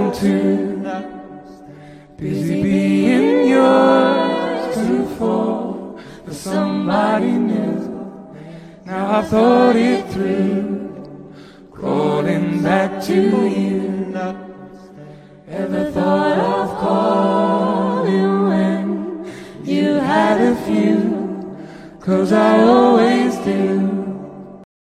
I'm too busy being yours to fall for somebody new. Now I've thought it through, crawling back to you. Ever thought of calling when you had a few? 'Cause I always do.